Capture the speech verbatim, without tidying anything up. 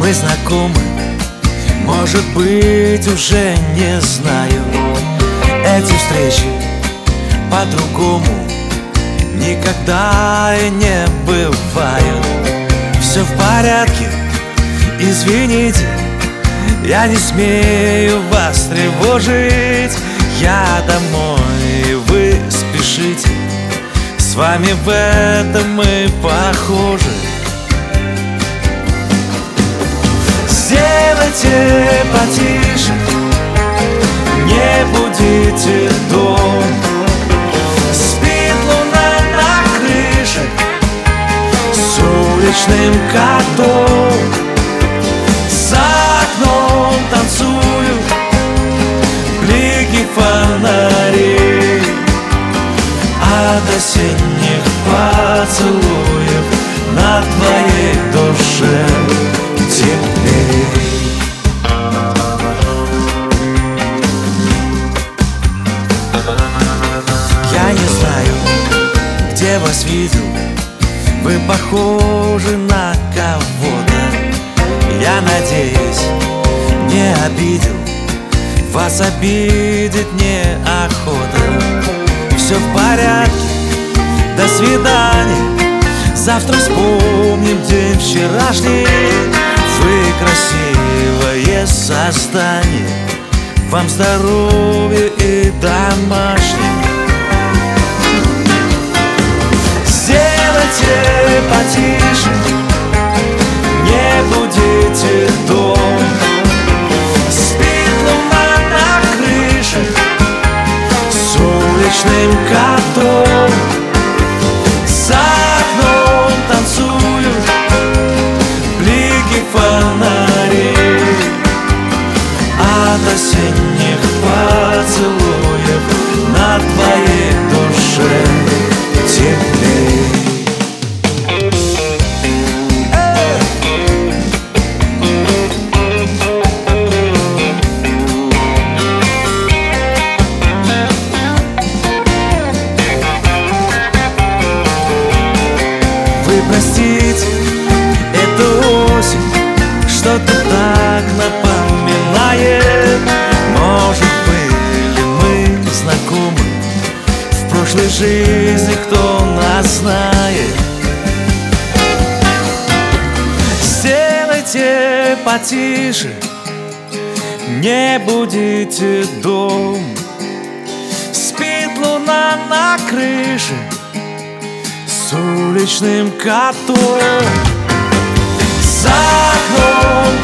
Мы знакомы, может быть, уже не знаю. Эти встречи по-другому никогда и не бывают. Все в порядке, извините, я не смею вас тревожить. Я домой, вы спешите, с вами в этом мы похожи. Сделайте потише, не будите дом. Спит луна на крыше с уличным котом. За окном танцуют блики фонарей от осенних поцелуев на твоей душе теплей. Я не знаю, где вас видел, вы похожи на кого-то. Я надеюсь, не обидел, вас обидеть неохота. Все в порядке, до свидания, завтра вспомним день вчерашний. Вы красивое создание, вам здоровья и домашним. Сделайте потише, не будите дом. Спит луна на крыше с уличным котом. За окном танцуют блики фонарей от осенних поцелуев на твоей душе теплей. Вы простите, это осень что-то так напоминает. Может, были мы знакомы в прошлой жизни, кто нас знает. Сделайте потише, не будите дом. Спит луна на крыше с уличным котом. За окном